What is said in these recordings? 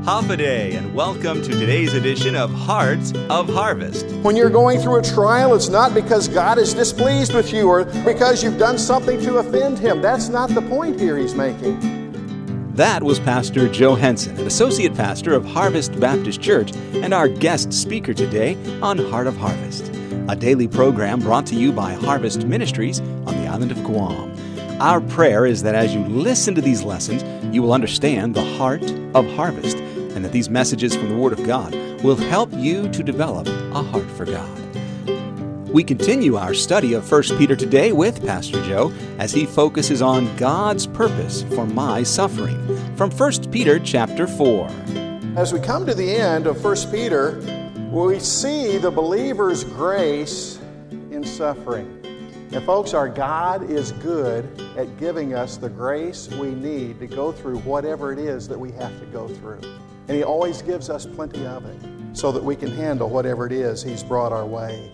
Hafa-Adai, and welcome to today's edition of Hearts of Harvest. When you're going through a trial, it's not because God is displeased with you or because you've done something to offend Him. That's not the point here He's making. That was Pastor Joe Henson, an associate pastor of Harvest Baptist Church, and our guest speaker today on Heart of Harvest, a daily program brought to you by Harvest Ministries on the island of Guam. Our prayer is that as you listen to these lessons, you will understand the heart of harvest, and that these messages from the Word of God will help you to develop a heart for God. We continue our study of 1 Peter today with Pastor Joe as he focuses on God's purpose for my suffering, from 1 Peter chapter 4. As we come to the end of 1 Peter, we see the believer's grace in suffering. And folks, our God is good at giving us the grace we need to go through whatever it is that we have to go through. And He always gives us plenty of it so that we can handle whatever it is He's brought our way.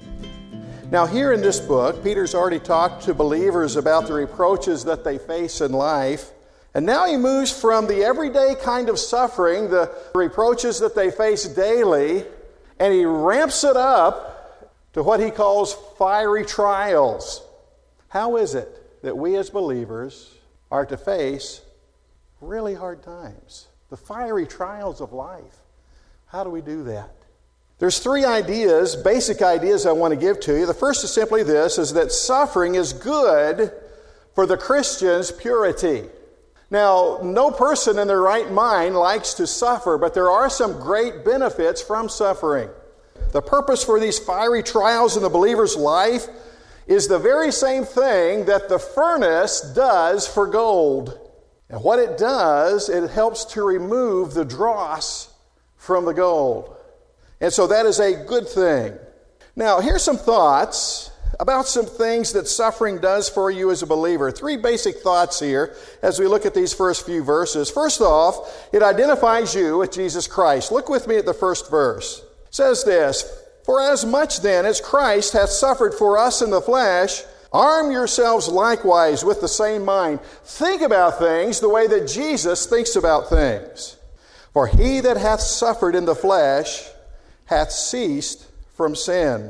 Now here in this book, Peter's already talked to believers about the reproaches that they face in life. And now he moves from the everyday kind of suffering, the reproaches that they face daily, and he ramps it up to what he calls fiery trials. How is it that we as believers are to face really hard times? The fiery trials of life. How do we do that? There's three ideas, basic ideas I want to give to you. The first is simply this, is that suffering is good for the Christian's purity. Now, no person in their right mind likes to suffer, but there are some great benefits from suffering. The purpose for these fiery trials in the believer's life is the very same thing that the furnace does for gold. And what it does, it helps to remove the dross from the gold. And so that is a good thing. Now, here's some thoughts about some things that suffering does for you as a believer. Three basic thoughts here as we look at these first few verses. First off, it identifies you with Jesus Christ. Look with me at the first verse. It says this, "For as much then as Christ hath suffered for us in the flesh, arm yourselves likewise with the same mind." Think about things the way that Jesus thinks about things. "For he that hath suffered in the flesh hath ceased from sin."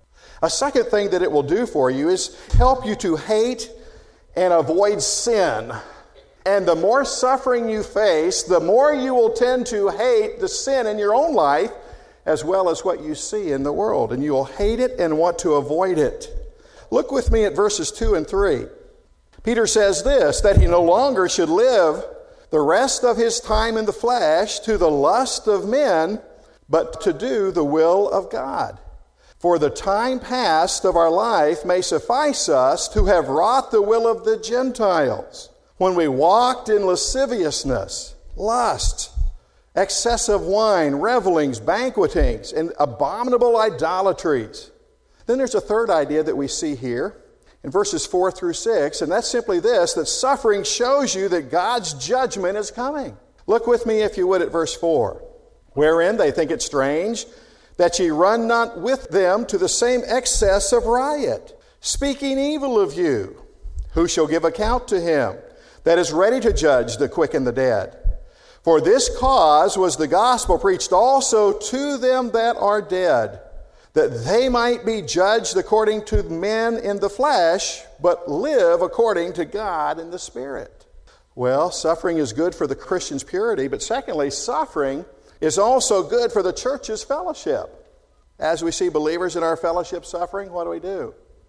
A second thing that it will do for you is help you to hate and avoid sin. And the more suffering you face, the more you will tend to hate the sin in your own life as well as what you see in the world. And you will hate it and want to avoid it. Look with me at verses 2 and 3. Peter says this, that he no longer should live the rest of his time in the flesh to the lust of men, but to do the will of God. "For the time past of our life may suffice us to have wrought the will of the Gentiles, when we walked in lasciviousness, lust, excessive wine, revelings, banquetings, and abominable idolatries." Then there's a third idea that we see here in verses 4 through 6, and that's simply this, that suffering shows you that God's judgment is coming. Look with me, if you would, at verse 4. "Wherein they think it strange that ye run not with them to the same excess of riot, speaking evil of you, who shall give account to him that is ready to judge the quick and the dead. For this cause was the gospel preached also to them that are dead, that they might be judged according to men in the flesh, but live according to God in the Spirit." Well, suffering is good for the Christian's purity, but secondly, suffering is also good for the church's fellowship. As we see believers in our fellowship suffering, what do?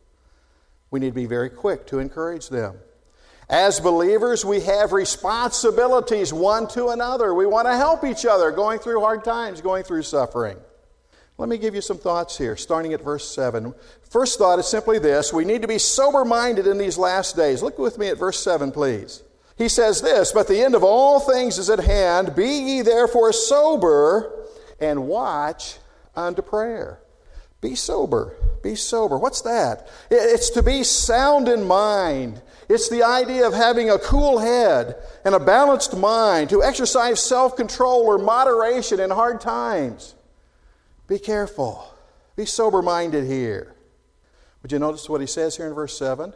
We need to be very quick to encourage them. As believers, we have responsibilities one to another. We want to help each other going through hard times, going through suffering. Let me give you some thoughts here, starting at verse 7. First thought is simply this: we need to be sober-minded in these last days. Look with me at verse 7, please. He says this, "But the end of all things is at hand. Be ye therefore sober, and watch unto prayer." Be sober. Be sober. What's that? It's to be sound in mind. It's the idea of having a cool head and a balanced mind, to exercise self-control or moderation in hard times. Be careful. Be sober-minded here. Would you notice what he says here in verse 7?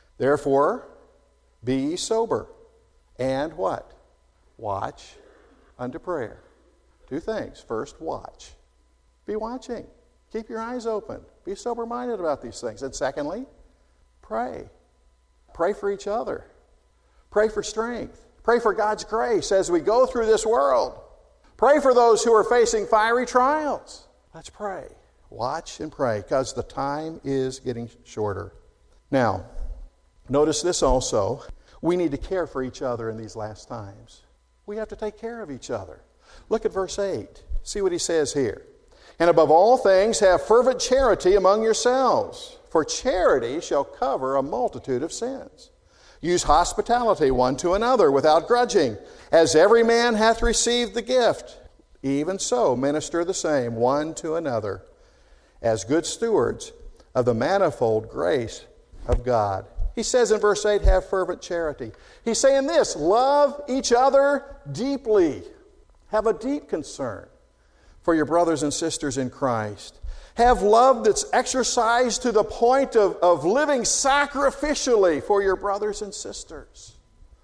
"Therefore, be ye sober." And what? Watch unto prayer. Two things. First, watch. Be watching. Keep your eyes open. Be sober-minded about these things. And secondly, pray. Pray for each other. Pray for strength. Pray for God's grace as we go through this world. Pray for those who are facing fiery trials. Let's pray. Watch and pray, because the time is getting shorter. Now, notice this also. We need to care for each other in these last times. We have to take care of each other. Look at verse 8. See what he says here. And above all things, have fervent charity among yourselves, for charity shall cover a multitude of sins. Use hospitality one to another without grudging. As every man hath received the gift, even so minister the same one to another, as good stewards of the manifold grace of God. He says in verse 8, have fervent charity. He's saying this, love each other deeply. Have a deep concern for your brothers and sisters in Christ. Have love that's exercised to the point of living sacrificially for your brothers and sisters.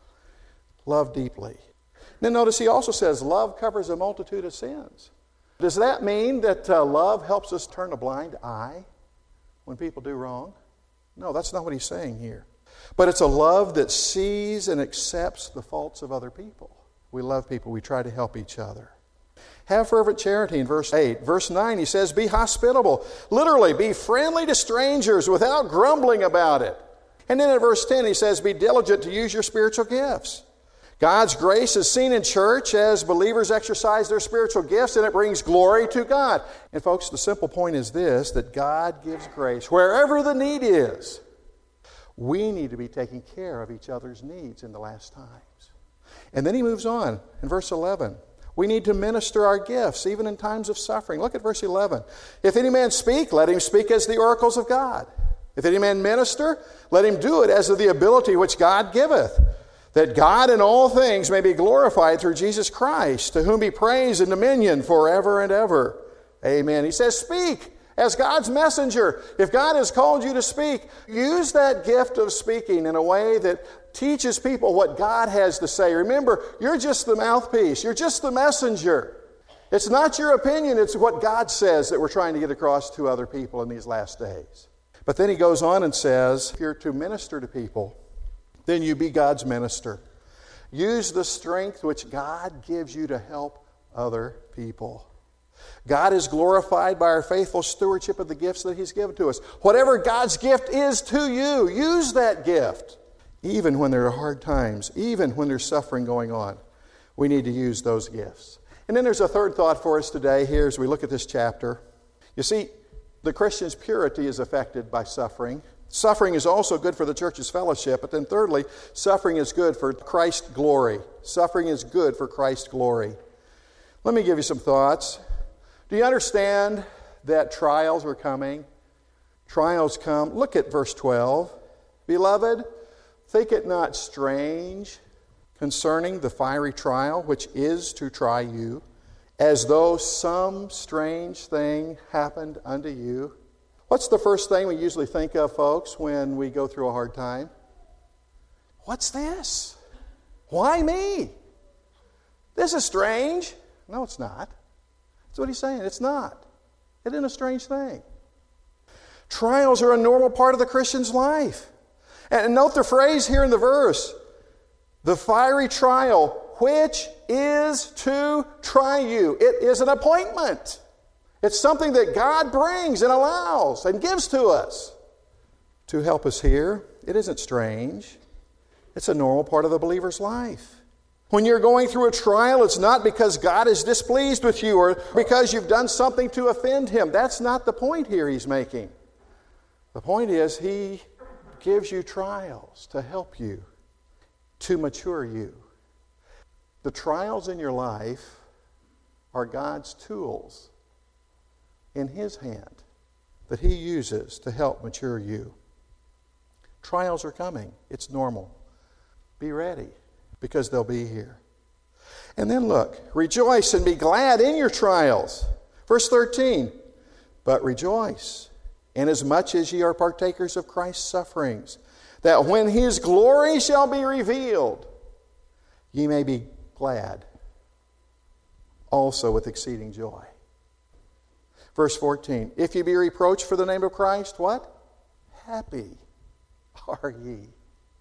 Love deeply. Then notice he also says love covers a multitude of sins. Does that mean that love helps us turn a blind eye when people do wrong? No, that's not what he's saying here. But it's a love that sees and accepts the faults of other people. We love people. We try to help each other. Have fervent charity in verse 8. Verse 9, he says, be hospitable. Literally, be friendly to strangers without grumbling about it. And then in verse 10, he says, be diligent to use your spiritual gifts. God's grace is seen in church as believers exercise their spiritual gifts, and it brings glory to God. And folks, the simple point is this, that God gives grace wherever the need is. We need to be taking care of each other's needs in the last times. And then he moves on in verse 11. We need to minister our gifts even in times of suffering. Look at verse 11. If any man speak, let him speak as the oracles of God. If any man minister, let him do it as of the ability which God giveth, that God in all things may be glorified through Jesus Christ, to whom be praise and dominion forever and ever. Amen. He says, speak as God's messenger. If God has called you to speak, use that gift of speaking in a way that teaches people what God has to say. Remember, you're just the mouthpiece. You're just the messenger. It's not your opinion. It's what God says that we're trying to get across to other people in these last days. But then he goes on and says, if you're to minister to people, then you be God's minister. Use the strength which God gives you to help other people. God is glorified by our faithful stewardship of the gifts that he's given to us. Whatever God's gift is to you, use that gift. Even when there are hard times, even when there's suffering going on, we need to use those gifts. And then there's a third thought for us today here as we look at this chapter. You see, the Christian's purity is affected by suffering. Suffering is also good for the church's fellowship. But then thirdly, suffering is good for Christ's glory. Suffering is good for Christ's glory. Let me give you some thoughts. Do you understand that trials are coming? Trials come. Look at verse 12. Beloved, think it not strange concerning the fiery trial which is to try you, as though some strange thing happened unto you. What's the first thing we usually think of, folks, when we go through a hard time? What's this? Why me? This is strange. No, it's not. That's what he's saying. It's not. It isn't a strange thing. Trials are a normal part of the Christian's life. And note the phrase here in the verse, the fiery trial, which is to try you. It is an appointment. It's something that God brings and allows and gives to us to help us here. It isn't strange. It's a normal part of the believer's life. When you're going through a trial, it's not because God is displeased with you or because you've done something to offend him. That's not the point here he's making. The point is he gives you trials to help you, to mature you. The trials in your life are God's tools in his hand that he uses to help mature you. Trials are coming. It's normal. Be ready, because they'll be here. And then look, rejoice and be glad in your trials. Verse 13, but rejoice, inasmuch as ye are partakers of Christ's sufferings, that when his glory shall be revealed, ye may be glad. also with exceeding joy. Verse 14, if ye be reproached for the name of Christ, what? Happy are ye.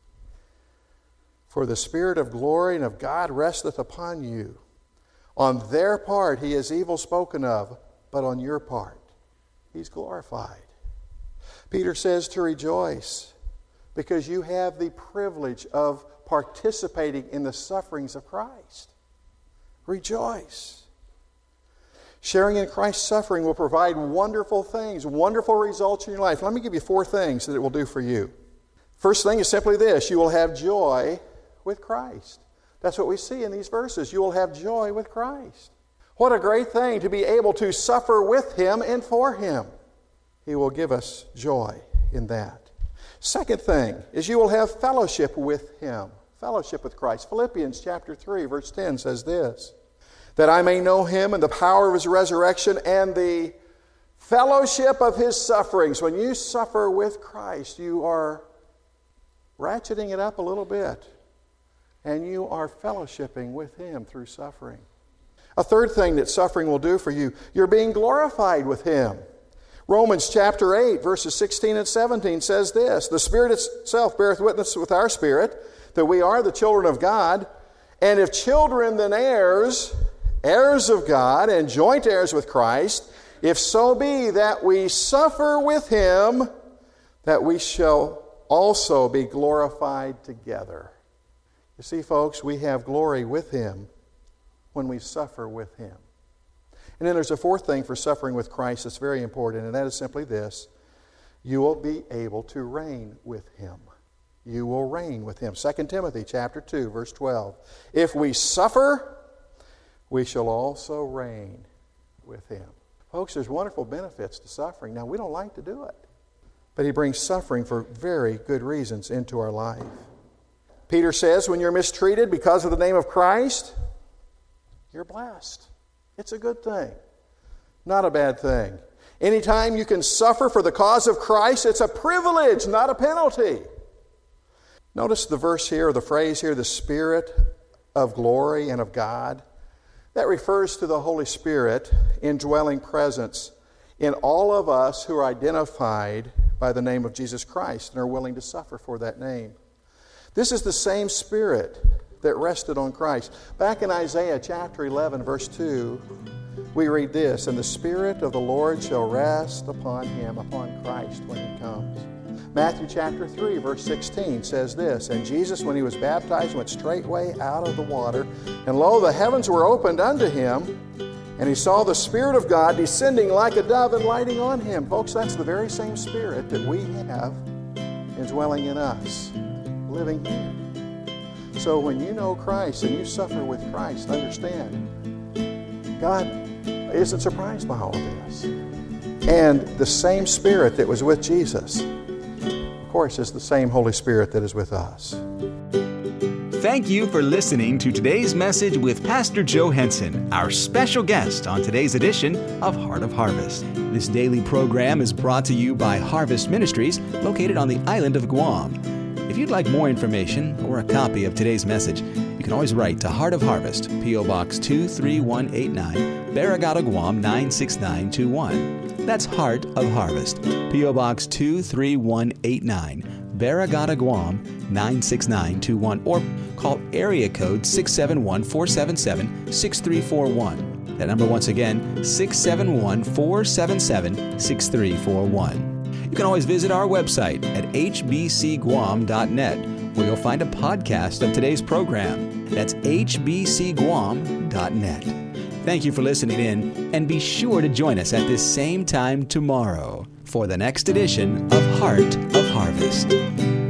For the Spirit of glory and of God resteth upon you. On their part he is evil spoken of, but on your part he's glorified. Peter says to rejoice because you have the privilege of participating in the sufferings of Christ. Rejoice. Sharing in Christ's suffering will provide wonderful things, wonderful results in your life. Let me give you 4 things that it will do for you. First thing is simply this: you will have joy with Christ. That's what we see in these verses. You will have joy with Christ. What a great thing to be able to suffer with Him and for Him. He will give us joy in that. Second thing is you will have fellowship with Him. Fellowship with Christ. Philippians chapter 3, verse 10 says this: that I may know Him and the power of His resurrection and the fellowship of His sufferings. When you suffer with Christ, you are ratcheting it up a little bit, and you are fellowshipping with Him through suffering. A third thing that suffering will do for you, you're being glorified with Him. Romans chapter 8, verses 16 and 17 says this: the Spirit itself beareth witness with our spirit that we are the children of God, and if children, then heirs, heirs of God, and joint heirs with Christ, if so be that we suffer with Him, that we shall also be glorified together. You see, folks, we have glory with Him when we suffer with Him. And then there's a fourth thing for suffering with Christ that's very important, and that is simply this: you will be able to reign with Him. You will reign with Him. 2 Timothy chapter 2, verse 12. If we suffer, we shall also reign with Him. Folks, there's wonderful benefits to suffering. Now, we don't like to do it, but He brings suffering for very good reasons into our life. Peter says when you're mistreated because of the name of Christ, you're blessed. It's a good thing, not a bad thing. Anytime you can suffer for the cause of Christ, it's a privilege, not a penalty. Notice the verse here, or the phrase here, the Spirit of glory and of God. That refers to the Holy Spirit indwelling presence in all of us who are identified by the name of Jesus Christ and are willing to suffer for that name. This is the same Spirit that rested on Christ. Back in Isaiah chapter 11, verse 2, we read this: and the Spirit of the Lord shall rest upon Him, upon Christ, when He comes. Matthew chapter 3, verse 16 says this: and Jesus, when He was baptized, went straightway out of the water, and lo, the heavens were opened unto Him, and He saw the Spirit of God descending like a dove and lighting on Him. Folks, that's the very same Spirit that we have indwelling in us, living here. So when you know Christ and you suffer with Christ, understand, God isn't surprised by all of this. And the same Spirit that was with Jesus, of course, is the same Holy Spirit that is with us. Thank you for listening to today's message with Pastor Joe Henson, our special guest on today's edition of Heart of Harvest. This daily program is brought to you by Harvest Ministries, located on the island of Guam. If you'd like more information or a copy of today's message, you can always write to Heart of Harvest, P.O. Box 23189, Barrigada, Guam 96921. That's Heart of Harvest, P.O. Box 23189, Barrigada, Guam 96921, or call area code 671-477-6341. That number once again, 671-477-6341. You can always visit our website at hbcguam.net, where you'll find a podcast of today's program. That's hbcguam.net. Thank you for listening in, and be sure to join us at this same time tomorrow for the next edition of Heart of Harvest.